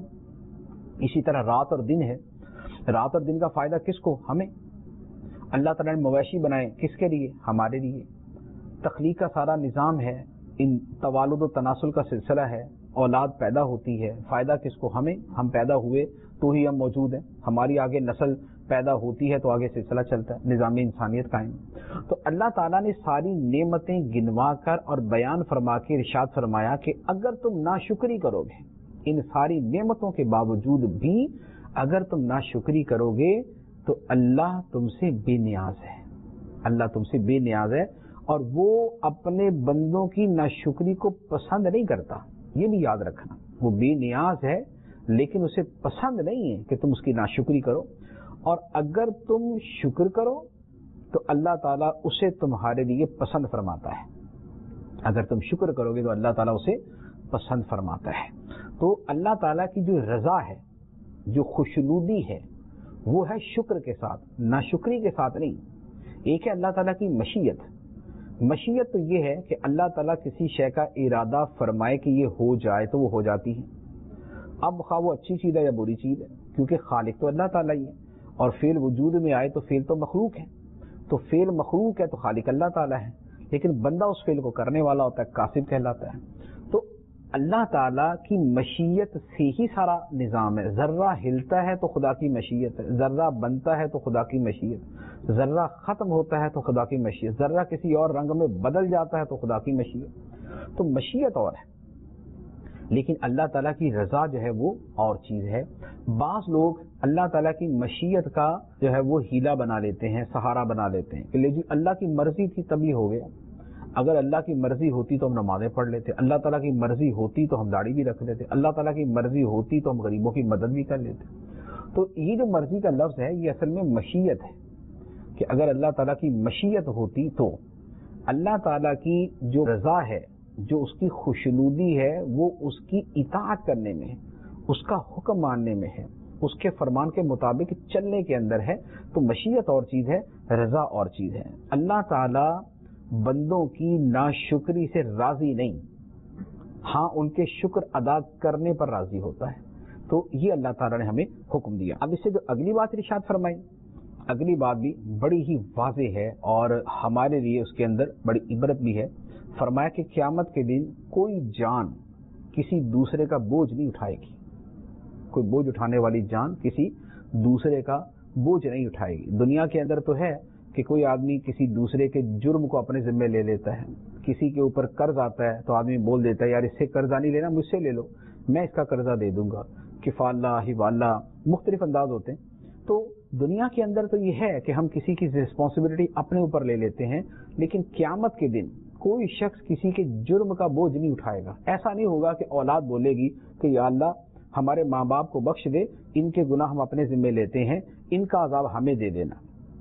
Speaker 1: اسی طرح رات اور دن ہے، رات اور دن کا فائدہ کس کو؟ ہمیں. اللہ تعالیٰ نے مویشی بنائے کس کے لیے؟ ہمارے لیے. تخلیق کا سارا نظام ہے، ان توالد و تناسل کا سلسلہ ہے، اولاد پیدا ہوتی ہے، فائدہ کس کو؟ ہمیں. ہم پیدا ہوئے تو ہی ہم موجود ہیں، ہماری آگے نسل پیدا ہوتی ہے تو آگے سلسلہ چلتا ہے، نظام انسانیت قائم. تو اللہ تعالیٰ نے ساری نعمتیں گنوا کر اور بیان فرما کے ارشاد فرمایا کہ اگر تم ناشکری کرو گے، ان ساری نعمتوں کے باوجود بھی اگر تم ناشکری کرو گے تو اللہ تم سے بے نیاز ہے. اللہ تم سے بے نیاز ہے اور وہ اپنے بندوں کی ناشکری کو پسند نہیں کرتا. یہ بھی یاد رکھنا، وہ بے نیاز ہے لیکن اسے پسند نہیں ہے کہ تم اس کی ناشکری کرو. اور اگر تم شکر کرو تو اللہ تعالیٰ اسے تمہارے لیے پسند فرماتا ہے. اگر تم شکر کرو گے تو اللہ تعالیٰ اسے پسند فرماتا ہے. تو اللہ تعالیٰ کی جو رضا ہے، جو خوشنودی ہے، وہ ہے شکر کے ساتھ، ناشکری کے ساتھ نہیں. ایک ہے اللہ تعالیٰ کی مشیت. مشیت تو یہ ہے کہ اللہ تعالیٰ کسی شے کا ارادہ فرمائے کہ یہ ہو جائے تو وہ ہو جاتی ہے. اب خواہ وہ اچھی چیز ہے یا بری چیز ہے، کیونکہ خالق تو اللہ تعالیٰ ہی ہے. اور فعل وجود میں آئے تو فعل تو مخلوق ہے، تو فعل مخلوق ہے تو خالق اللہ تعالیٰ ہے، لیکن بندہ اس فعل کو کرنے والا ہوتا ہے، کاسب کہلاتا ہے. تو اللہ تعالیٰ کی مشیت سے ہی سارا نظام ہے. ذرہ ہلتا ہے تو خدا کی مشیت ہے، ذرہ بنتا ہے تو خدا کی مشیت، ذرہ ختم ہوتا ہے تو خدا کی مشیت، ذرہ کسی اور رنگ میں بدل جاتا ہے تو خدا کی مشیت. تو مشیت اور ہے لیکن اللہ تعالیٰ کی رضا جو ہے وہ اور چیز ہے. بعض لوگ اللہ تعالیٰ کی مشیت کا جو ہے وہ ہیلا بنا لیتے ہیں، سہارا بنا لیتے ہیں کہ لے جی اللہ کی مرضی تھی تبھی ہو گیا. اگر اللہ کی مرضی ہوتی تو ہم نمازیں پڑھ لیتے، اللہ تعالیٰ کی مرضی ہوتی تو ہم داڑھی بھی رکھ لیتے، اللہ تعالیٰ کی مرضی ہوتی تو ہم غریبوں کی مدد بھی کر لیتے. تو یہ جو مرضی کا لفظ ہے یہ اصل میں مشیت ہے کہ اگر اللہ تعالیٰ کی مشیت ہوتی تو اللہ تعالیٰ کی جو رضا ہے، جو اس کی خوشنودی ہے، وہ اس کی اطاعت کرنے میں ہے، اس کا حکم ماننے میں ہے، اس کے فرمان کے مطابق چلنے کے اندر ہے. تو مشیت اور چیز ہے، رضا اور چیز ہے. اللہ تعالیٰ بندوں کی ناشکری سے راضی نہیں، ہاں ان کے شکر ادا کرنے پر راضی ہوتا ہے. تو یہ اللہ تعالیٰ نے ہمیں حکم دیا. اب اس سے جو اگلی بات ارشاد فرمائی، اگلی بات بھی بڑی ہی واضح ہے اور ہمارے لیے اس کے اندر بڑی عبرت بھی ہے. فرمایا کہ قیامت کے دن کوئی جان کسی دوسرے کا بوجھ نہیں اٹھائے گی. کوئی بوجھ اٹھانے والی جان کسی دوسرے کا بوجھ نہیں اٹھائے گی. دنیا کے اندر تو ہے کہ کوئی آدمی کسی دوسرے کے جرم کو اپنے ذمہ لے لیتا ہے. کسی کے اوپر قرض آتا ہے تو آدمی بول دیتا ہے یار اس سے قرضہ نہیں لینا، مجھ سے لے لو، میں اس کا قرضہ دے دوں گا. کفالہ، حوالہ، مختلف انداز ہوتے ہیں. تو دنیا کے اندر تو یہ ہے کہ ہم کسی کی رسپانسبلٹی اپنے اوپر لے لیتے ہیں، لیکن قیامت کے دن کوئی شخص کسی کے جرم کا بوجھ نہیں اٹھائے گا. ایسا نہیں ہوگا کہ اولاد بولے گی کہ یا اللہ ہمارے ماں باپ کو بخش دے، ان کے گناہ ہم اپنے ذمہ لیتے ہیں، ان کا عذاب ہمیں دے دینا.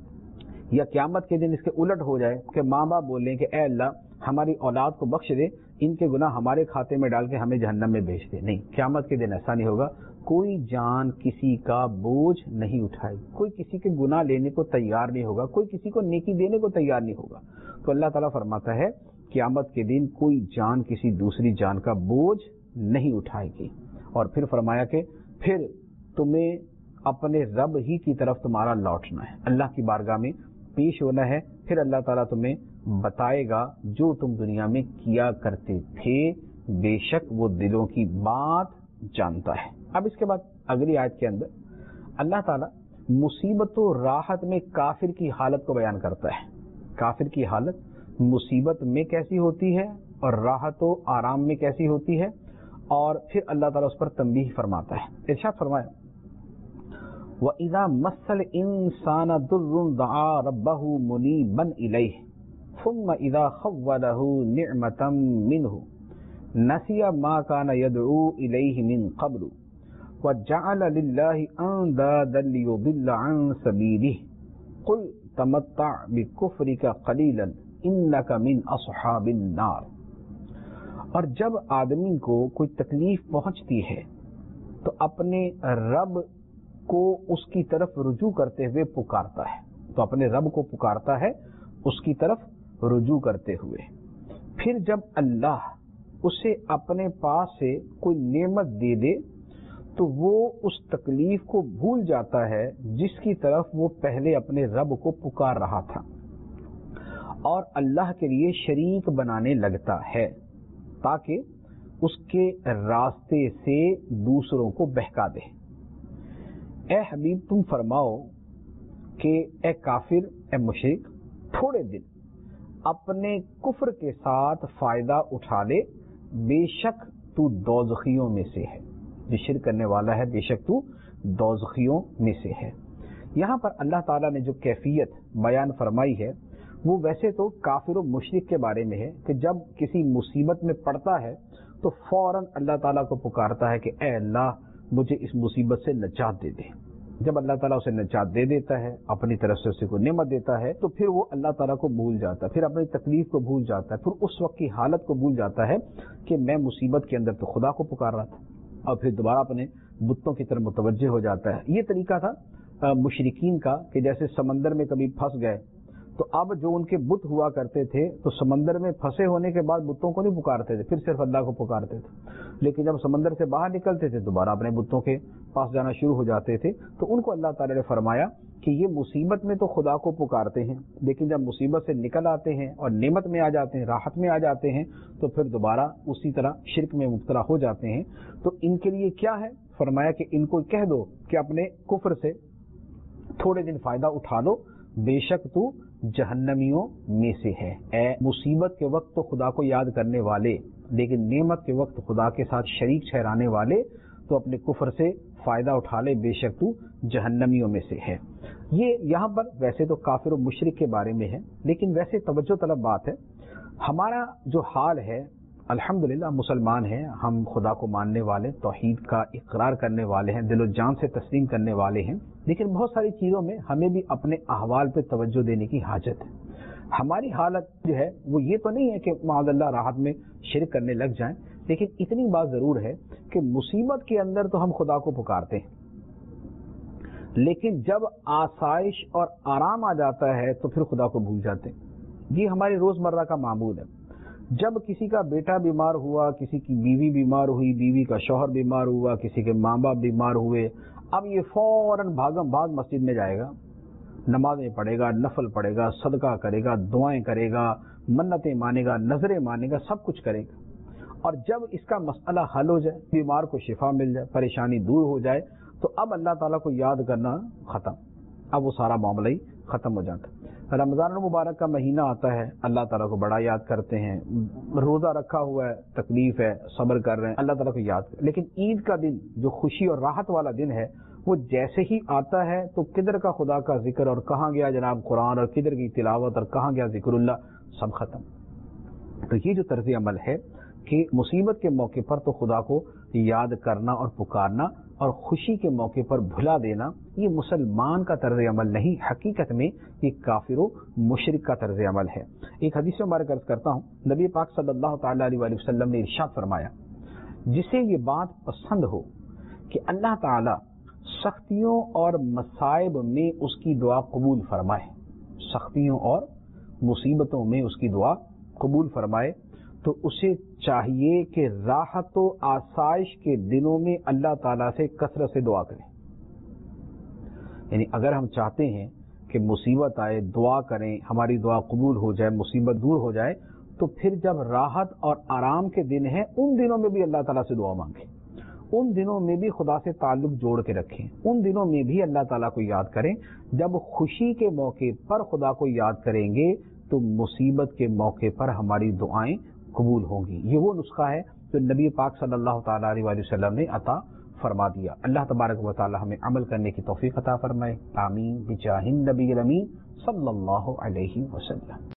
Speaker 1: یا قیامت کے دن اس کے الٹ ہو جائے کہ ماں باپ بولیں کہ اے اللہ ہماری اولاد کو بخش دے، ان کے گناہ ہمارے کھاتے میں ڈال کے ہمیں جہنم میں بھیج دے. نہیں، قیامت کے دن ایسا نہیں ہوگا. کوئی جان کسی کا بوجھ نہیں اٹھائے، کوئی کسی کے گناہ لینے کو تیار نہیں ہوگا، کوئی کسی کو نیکی دینے کو تیار نہیں ہوگا. تو اللہ تعالیٰ فرماتا ہے قیامت کے دن کوئی جان کسی دوسری جان کا بوجھ نہیں اٹھائے گی. اور پھر فرمایا کہ پھر تمہیں اپنے رب ہی کی طرف تمہارا لوٹنا ہے، اللہ کی بارگاہ میں پیش ہونا ہے. پھر اللہ تعالیٰ تمہیں بتائے گا جو تم دنیا میں کیا کرتے تھے بے شک وہ دلوں کی بات جانتا ہے۔ اب اس کے بعد اگلی آیت کے اندر اللہ تعالیٰ مصیبت و راحت میں کافر کی حالت کو بیان کرتا ہے۔ کافر کی حالت مصیبت میں کیسی ہوتی ہے اور راحت و آرام میں کیسی ہوتی ہے، اور پھر اللہ تعالیٰ اس پر تنبیہ فرماتا ہے۔ ارشاد فرمایا وَإِذَا مَسَّ الْإِنسَانَ ضُرٌّ دَعَا رَبَّهُ مُنِيبًا إِلَيْهِ ثُمَّ إِذَا خَوَّلَهُ نِعْمَةً مِّنْهُ نَسِيَ مَا كَانَ يَدْعُو إِلَيْهِ مِنْ قَبْلُ وَجَعَلَ لِلَّهِ أَندَادًا لِيُضِلَّ عَن سَبِيلِهِ قُلْ تَمَتَّعْ بِكُفْرِكَ قَلِيلًا إِنَّكَ مِنْ أَصْحَابِ النَّارِ۔ اور جب آدمی کو کوئی تکلیف پہنچتی ہے تو اپنے رب کو اس کی طرف رجوع کرتے ہوئے پکارتا ہے، تو اپنے رب کو پکارتا ہے اس کی طرف رجوع کرتے ہوئے۔ پھر جب اللہ اسے اپنے پاس سے کوئی نعمت دے دے تو وہ اس تکلیف کو بھول جاتا ہے جس کی طرف وہ پہلے اپنے رب کو پکار رہا تھا، اور اللہ کے لیے شریک بنانے لگتا ہے تاکہ اس کے راستے سے دوسروں کو بہکا دے۔ اے حبیب تم فرماؤ کہ اے کافر، اے مشرک، تھوڑے دن اپنے کفر کے ساتھ فائدہ اٹھا لے، بے شک تو دوزخیوں میں سے ہے۔ جو شرک کرنے والا ہے بے شک تو دوزخیوں میں سے ہے۔ یہاں پر اللہ تعالیٰ نے جو کیفیت بیان فرمائی ہے وہ ویسے تو کافر و مشرک کے بارے میں ہے کہ جب کسی مصیبت میں پڑتا ہے تو فوراً اللہ تعالیٰ کو پکارتا ہے کہ اے اللہ مجھے اس مصیبت سے نجات دے دے۔ جب اللہ تعالیٰ اسے نجات دے دیتا ہے، اپنی طرف سے اسے کوئی نعمت دیتا ہے، تو پھر وہ اللہ تعالیٰ کو بھول جاتا ہے، پھر اپنی تکلیف کو بھول جاتا ہے، پھر اس وقت کی حالت کو بھول جاتا ہے کہ میں مصیبت کے اندر تو خدا کو پکار رہا تھا، اور پھر دوبارہ اپنے بتوں کی طرف متوجہ ہو جاتا ہے۔ یہ طریقہ تھا مشرکین کا کہ جیسے سمندر میں کبھی پھنس گئے تو اب جو ان کے بت ہوا کرتے تھے تو سمندر میں پھنسے ہونے کے بعد بتوں کو نہیں پکارتے تھے، پھر صرف اللہ کو پکارتے تھے، لیکن جب سمندر سے باہر نکلتے تھے دوبارہ اپنے بتوں کے پاس جانا شروع ہو جاتے تھے۔ تو ان کو اللہ تعالیٰ نے فرمایا کہ یہ مصیبت میں تو خدا کو پکارتے ہیں، لیکن جب مصیبت سے نکل آتے ہیں اور نعمت میں آ جاتے ہیں، راحت میں آ جاتے ہیں، تو پھر دوبارہ اسی طرح شرک میں مبتلا ہو جاتے ہیں۔ تو ان کے لیے کیا ہے؟ فرمایا کہ ان کو کہہ دو کہ اپنے کفر سے تھوڑے دن فائدہ اٹھا لو، بے شک تو جہنمیوں میں سے ہے۔ اے مصیبت کے وقت تو خدا کو یاد کرنے والے لیکن نعمت کے وقت خدا کے ساتھ شریک ٹھہرانے والے تو اپنے کفر سے فائدہ اٹھا لے، بے شک تو جہنمیوں میں سے ہے۔ یہ یہاں پر ویسے تو کافر و مشرک کے بارے میں ہے، لیکن ویسے توجہ طلب بات ہے، ہمارا جو حال ہے الحمدللہ مسلمان ہیں، ہم خدا کو ماننے والے، توحید کا اقرار کرنے والے ہیں، دل و جان سے تسلیم کرنے والے ہیں، لیکن بہت ساری چیزوں میں ہمیں بھی اپنے احوال پہ توجہ دینے کی حاجت ہے۔ ہماری حالت جو ہے وہ یہ تو نہیں ہے کہ معاذ اللہ راحت میں شرک کرنے لگ جائیں، لیکن اتنی بات ضرور ہے کہ مصیبت کے اندر تو ہم خدا کو پکارتے ہیں، لیکن جب آسائش اور آرام آ جاتا ہے تو پھر خدا کو بھول جاتے ہیں۔ یہ ہماری روزمرہ کا معمول ہے۔ جب کسی کا بیٹا بیمار ہوا، کسی کی بیوی بیمار ہوئی، بیوی کا شوہر بیمار ہوا، کسی کے ماں باپ بیمار ہوئے، اب یہ فوراً بھاگم بھاگ مسجد میں جائے گا، نمازیں پڑھے گا، نفل پڑھے گا، صدقہ کرے گا، دعائیں کرے گا، منتیں مانے گا، نظریں مانے گا، سب کچھ کرے گا۔ اور جب اس کا مسئلہ حل ہو جائے، بیمار کو شفا مل جائے، پریشانی دور ہو جائے، تو اب اللہ تعالیٰ کو یاد کرنا ختم، اب وہ سارا معاملہ ہی ختم ہو جاتا ہے۔ رمضان المبارک کا مہینہ آتا ہے، اللہ تعالیٰ کو بڑا یاد کرتے ہیں، روزہ رکھا ہوا ہے، تکلیف ہے، صبر کر رہے ہیں، اللہ تعالیٰ کو یاد کریں، لیکن عید کا دن جو خوشی اور راحت والا دن ہے وہ جیسے ہی آتا ہے تو کدھر کا خدا کا ذکر اور کہاں گیا جناب قرآن اور کدھر کی تلاوت اور کہاں گیا ذکر اللہ، سب ختم۔ تو یہ جو طرز عمل ہے کہ مصیبت کے موقع پر تو خدا کو یاد کرنا اور پکارنا اور خوشی کے موقع پر بھلا دینا، یہ مسلمان کا طرز عمل نہیں، حقیقت میں یہ کافر و مشرک کا طرز عمل ہے۔ ایک حدیث مبارک عرض کرتا ہوں، نبی پاک صلی اللہ تعالیٰ علیہ وآلہ وسلم نے ارشاد فرمایا، جسے یہ بات پسند ہو کہ اللہ تعالیٰ سختیوں اور مصائب میں اس کی دعا قبول فرمائے، سختیوں اور مصیبتوں میں اس کی دعا قبول فرمائے، تو اسے چاہیے کہ راحت و آسائش کے دنوں میں اللہ تعالیٰ سے کثرت سے دعا کریں۔ یعنی اگر ہم چاہتے ہیں کہ مصیبت آئے، دعا کریں، ہماری دعا قبول ہو جائے، مصیبت دور ہو جائے، تو پھر جب راحت اور آرام کے دن ہیں ان دنوں میں بھی اللہ تعالیٰ سے دعا مانگیں، ان دنوں میں بھی خدا سے تعلق جوڑ کے رکھیں، ان دنوں میں بھی اللہ تعالیٰ کو یاد کریں۔ جب خوشی کے موقع پر خدا کو یاد کریں گے تو مصیبت کے موقع پر ہماری دعائیں قبول ہوں گی۔ یہ وہ نسخہ ہے جو نبی پاک صلی اللہ تعالیٰ علیہ وآلہ وسلم نے عطا فرما دیا۔ اللہ تبارک و تعالی ہمیں عمل کرنے کی توفیق عطا فرمائے، آمین بجاہ النبی الامین صلی اللہ علیہ وسلم۔